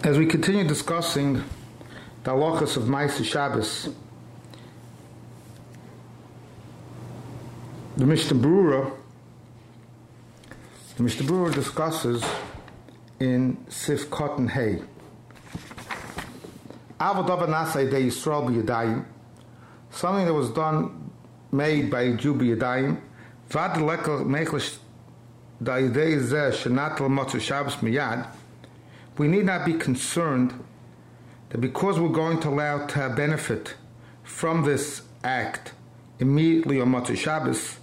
As we continue discussing the halachas of Ma'aseh Shabbos, the Mishnah Berurah discusses in Sif Cotton Hay. Something that was made by a Jew b'yadayim, we need not be concerned that because we're going to allow to benefit from this act immediately on Motzei Shabbos,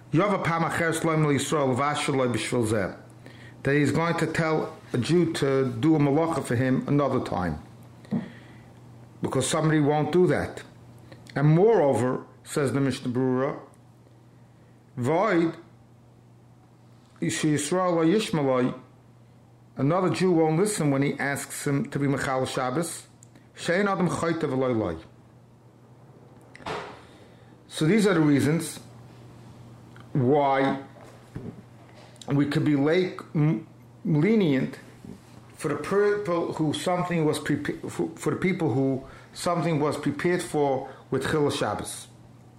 that he's going to tell a Jew to do a malacha for him another time, because somebody won't do that. And moreover, says the Mishnah Berurah, void Yisrael another Jew won't listen when he asks him to be Mechal Shabbos. Shein Adam Chayta v'loy loy. So these are the reasons why we could be lenient for the people who something was prepared for with Chil Shabbos.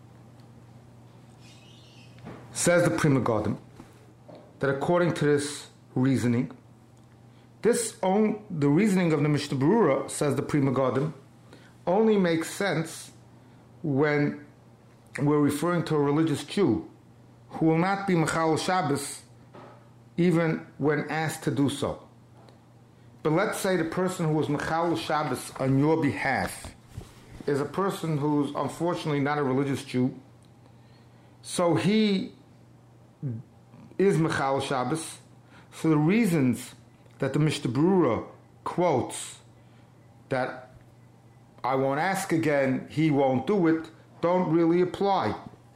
Says the Pri Megadim that according to this reasoning, the reasoning of the Mishnah Berurah, says the Pri Megadim, only makes sense when we're referring to a religious Jew who will not be Mechal Shabbos even when asked to do so. But let's say the person who was Mechal Shabbos on your behalf is a person who's unfortunately not a religious Jew, so he is Mechal Shabbos for the reasons that the Mishnah Berurah quotes, that I won't ask again, he won't do it, don't really apply.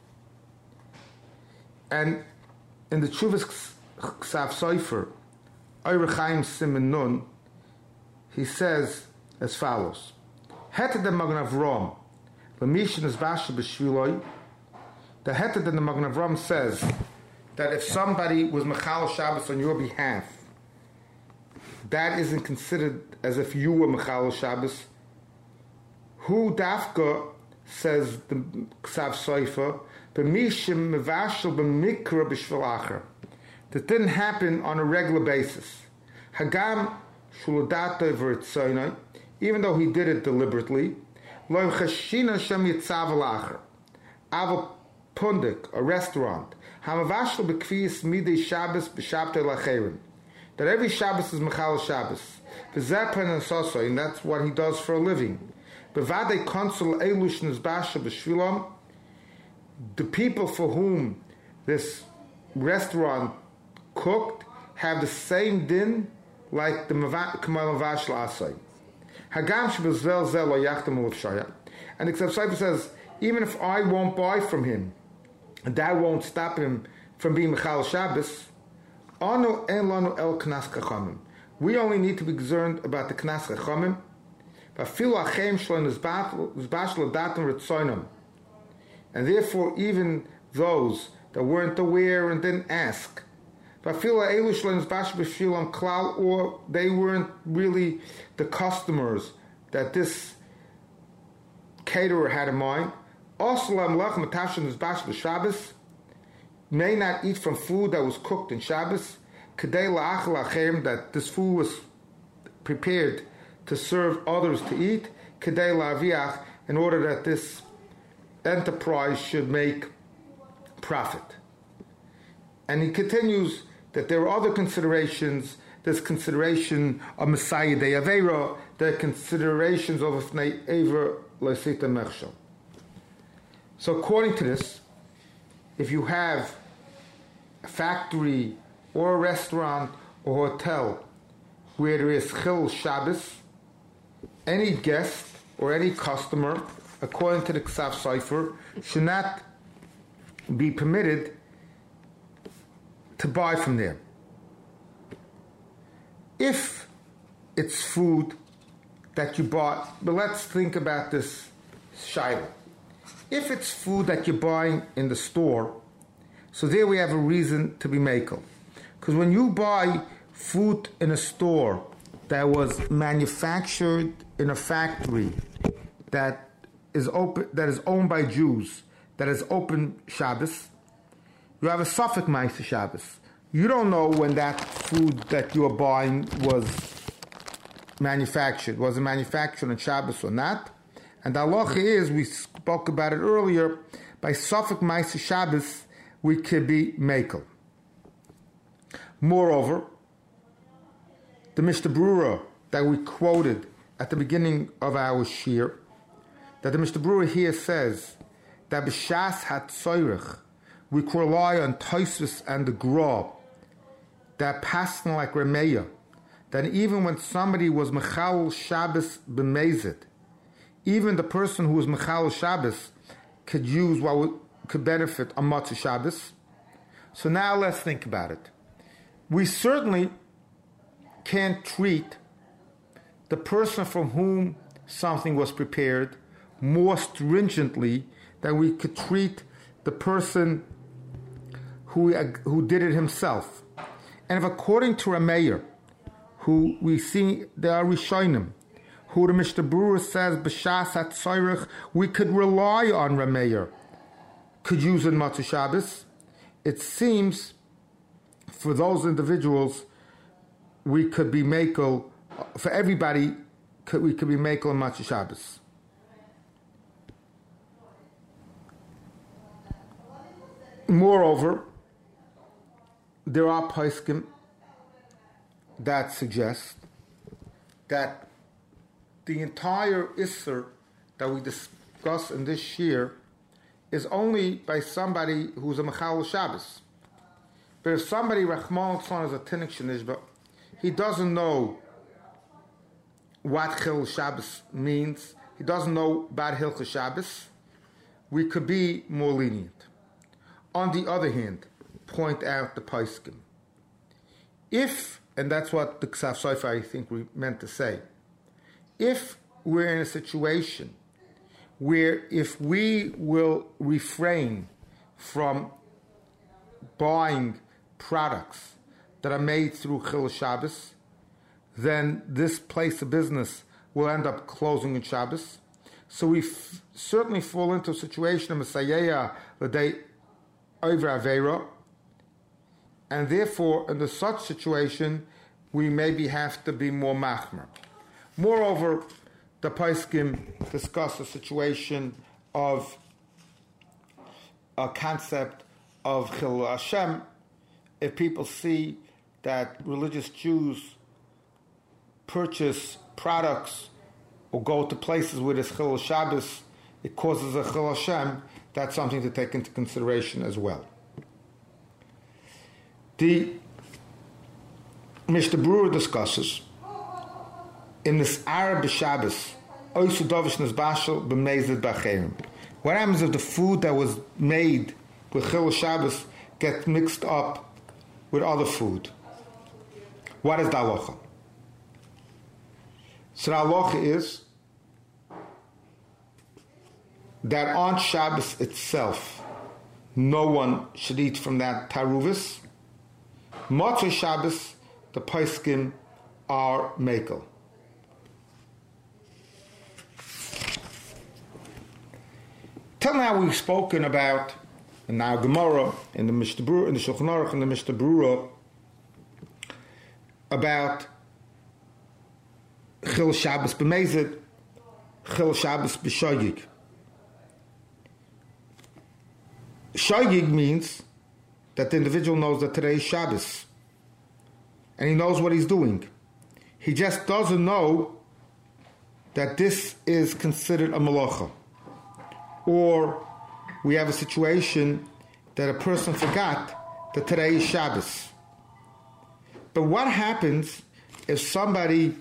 And in the Tshuvas Ksav Sofer, Ohr HaChaim Siman Nun, he says as follows: Heted the Magen Avraham, L'mishin is Basha B'shviloi. The Heted in the Magen Avraham says that if somebody was Mechal Shabbos on your behalf, that isn't considered as if you were Mechal Shabbos. Hu Dafka, says the Ksav Sofer, B'mishim mevashel b'mikra b'shvil acher. That didn't happen on a regular basis. Hagam shuladato v'ritzoynoi, even though he did it deliberately. Lo chashina shem yitzav alacher. Aval pundik, a restaurant. Hamavashel b'kfiyis midei Shabbos b'shabtei lacherim. That every Shabbos is Mechal Shabbos. V'zepen and sosoi, and that's what he does for a living. B'vadei konsul elush nizbasha b'shvilom. The people for whom this restaurant cooked have the same din like the Kamal Vashel Asay. Hagam shebezvel zel lo yachtem l'shaya. And the Ksav Sofer says, even if I won't buy from him, that won't stop him from being Mechal Shabbos. Anu en lanu el knas chachamim. We only need to be concerned about the knas chachamim. V'afilu achem shlo nizbash l'datim ritzoynam. And therefore, even those that weren't aware and didn't ask, or they weren't really the customers that this caterer had in mind, may not eat from food that was cooked in Shabbos, that this food was prepared to serve others to eat, in order that this enterprise should make profit. And he continues that there are other considerations. There's consideration of Messiah de Aveira. There are considerations of Fnei Ever Leisita Mechshel. So according to this, if you have a factory or a restaurant or hotel where there is Chil Shabbos, any guest or any customer, according to the Ksav Sofer, should not be permitted to buy from there. If it's food that you bought, but let's think about this shayla. If it's food that you're buying in the store, so there we have a reason to be makel. Because when you buy food in a store that was manufactured in a factory that is owned by Jews, that is open Shabbos, you have a Safek Ma'aser Shabbos. You don't know when that food that you are buying was manufactured. Was it manufactured on Shabbos or not? And the halacha is, we spoke about it earlier, by Safek Ma'aser Shabbos, we could be mekel. Moreover, the Mishnah Berurah that we quoted at the beginning of our shir, that the Mishnah Berurah here says that b'shas hatzoyrich, we could rely on Tosfos and the Gra, that passing like Remeya, that even when somebody was Mechal Shabbos b'mezid, even the person who was Mechal Shabbos could use could benefit on Matzah Shabbos. So now let's think about it. We certainly can't treat the person from whom something was prepared more stringently than we could treat the person who did it himself. And if according to Rameir, who we see there are Rishonim, who the Mishnah Berurah says b'shas hatzoyrich, we could rely on Rameir, could use in Matzah Shabbos. It seems for those individuals we could be mekel, for everybody we could be mekel in Matzah Shabbos. Moreover, there are poskim that suggest that the entire Isser that we discuss in this year is only by somebody who's a Mechal Shabbos. But if somebody, Rachman Tzon, is a Tinnik Shenishba, he doesn't know what Chil Shabbos means, he doesn't know Bad Hilchah Shabbos, we could be more lenient. On the other hand, point out the poskim. If, and that's what the Ksaf Sofer I think we meant to say, if we're in a situation where if we will refrain from buying products that are made through Chil Shabbos, then this place of business will end up closing on Shabbos. So we certainly fall into a situation of Messiah the day over Aveira, and therefore, in such situation, we maybe have to be more machmer. Moreover, the poskim discuss the situation of a concept of Chilul Hashem. If people see that religious Jews purchase products or go to places where there's Chilul Shabbos, it causes a Chilul Hashem, that's something to take into consideration as well. The Mishnah Berurah discusses in this Arab Shabbos, Oisu Dovish Nizbashal b'mezid b'acherim. What happens if the food that was made with Chilul Shabbos gets mixed up with other food? What is the halacha? So the halacha is that on Shabbos itself, no one should eat from that taruvis. Motzei Shabbos, the poskim are mekel. Till now we've spoken about, in our Gemara, in the Mishnah Berurah, in the Shulchan Aruch, in the Mishnah Berurah, about Chil Shabbos b'mezid, Chil Shabbos b'shogig. Shogig means that the individual knows that today is Shabbos, and he knows what he's doing. He just doesn't know that this is considered a malacha. Or we have a situation that a person forgot that today is Shabbos. But what happens if somebody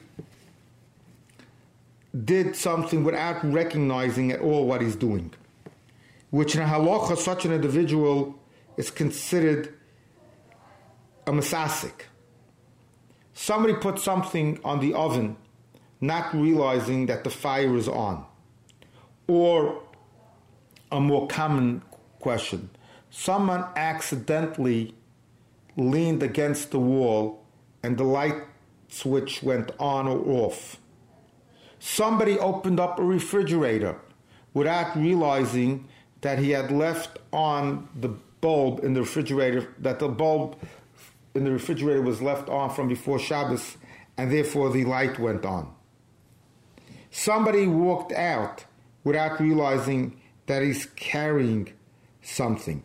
did something without recognizing at all what he's doing? Which in a halacha, such an individual is considered a masasik. Somebody put something on the oven, not realizing that the fire is on. Or a more common question, someone accidentally leaned against the wall and the light switch went on or off. Somebody opened up a refrigerator without realizing that he had left on the bulb in the refrigerator, that the bulb in the refrigerator was left on from before Shabbos, and therefore the light went on. Somebody walked out without realizing that he's carrying something.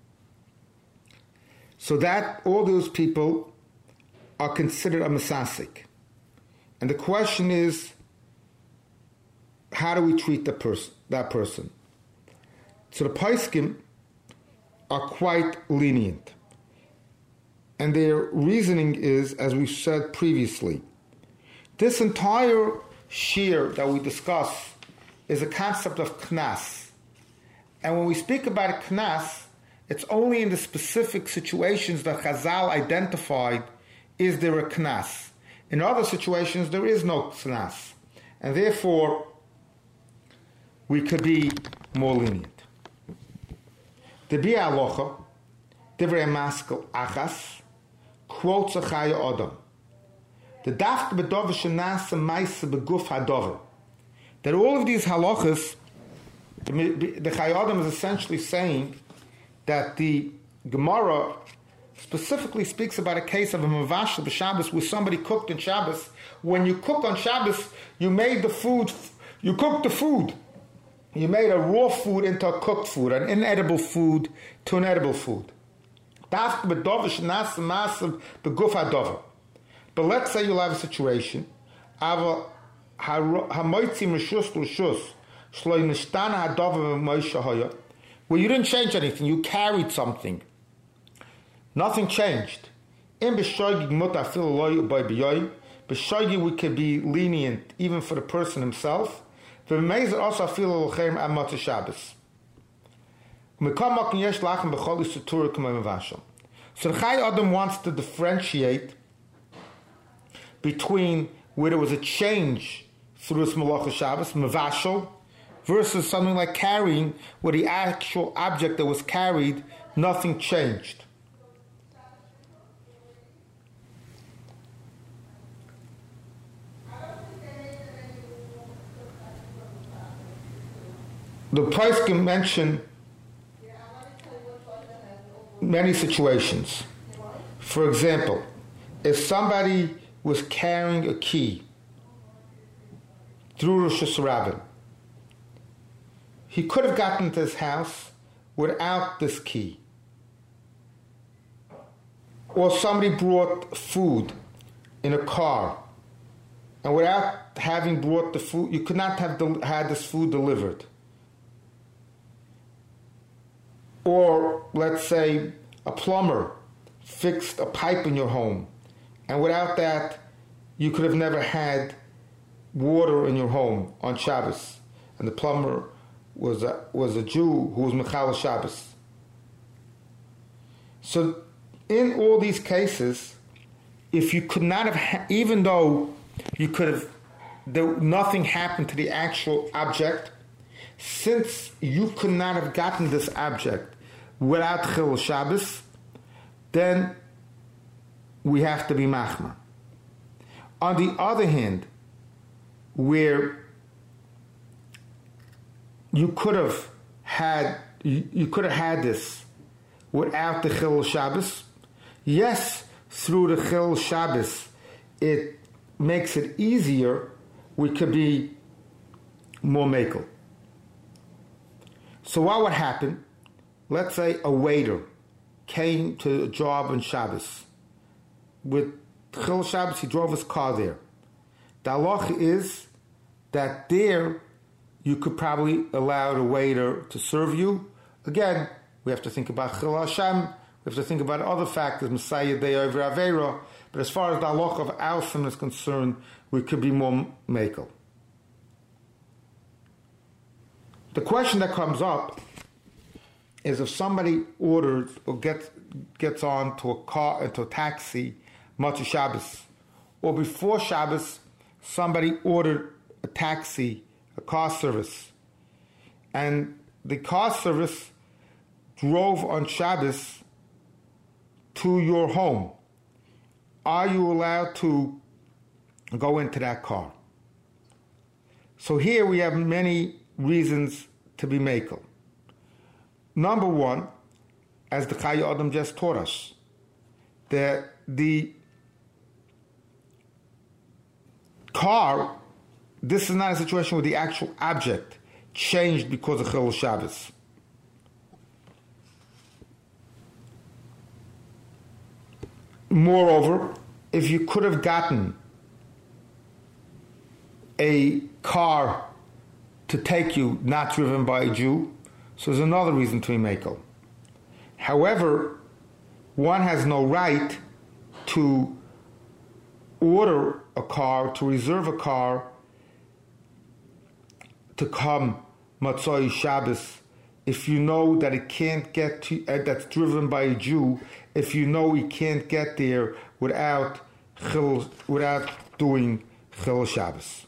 So that all those people are considered a mesasik. And the question is, how do we treat that person? So the poskim are quite lenient. And their reasoning is, as we said previously, this entire shir that we discuss is a concept of knas. And when we speak about a knas, it's only in the specific situations that Chazal identified is there a knas. In other situations, there is no knas. And therefore, we could be more lenient. The Biur Halacha, Divrei Maskel Achas, quotes a Chaya Adam. The Daft B'Dover Shenasa Maisa B'Guf HaDover. That all of these halachas, the Chaya Adam is essentially saying that the Gemara specifically speaks about a case of a mavashel b'Shabbos where somebody cooked on Shabbos. When you cook on Shabbos, you made the food, you cooked the food. You made a raw food into a cooked food, an inedible food to an edible food. But let's say you'll have a situation where you didn't change anything, you carried something. Nothing changed. In B'shoigi we could be lenient even for the person himself. So the Chai Adam wants to differentiate between where there was a change through this Malacha Shabbos, Mavashal, versus something like carrying, where the actual object that was carried, nothing changed. The price can mention many situations. For example, if somebody was carrying a key through Rosh Hashanah, he could have gotten to his house without this key. Or somebody brought food in a car, and without having brought the food, you could not have had this food delivered. Or, let's say, a plumber fixed a pipe in your home, and without that, you could have never had water in your home on Shabbos. And the plumber was a Jew who was Mechal Shabbos. So, in all these cases, if you could not have, even though you could have, nothing happened to the actual object, since you could not have gotten this object without Chil Shabbos, then we have to be machma. On the other hand, where you could have had this without the Chil Shabbos, yes, through the Chil Shabbos, it makes it easier. We could be more makel. So what would happen? Let's say a waiter came to a job on Shabbos. With Chil Shabbos, he drove his car there. The halach is that there you could probably allow the waiter to serve you. Again, we have to think about Chil Hashem. We have to think about other factors, Messiah Day over Avera. But as far as the halach of Alsim is concerned, we could be more makel. The question that comes up is if somebody orders or gets on to a car, into a taxi, Motzei Shabbos, or before Shabbos, somebody ordered a taxi, a car service, and the car service drove on Shabbos to your home. Are you allowed to go into that car. So here we have many reasons to be makel. Number one, as the Chayei Adam just taught us, that the car, this is not a situation where the actual object changed because of Chilul Shabbos. Moreover, if you could have gotten a car to take you not driven by a Jew, so there's another reason to be makel. However, one has no right to order a car, to reserve a car to come Matzoi Shabbos if you know that it can't get to, that's driven by a Jew, if you know he can't get there without doing Chilul Shabbos.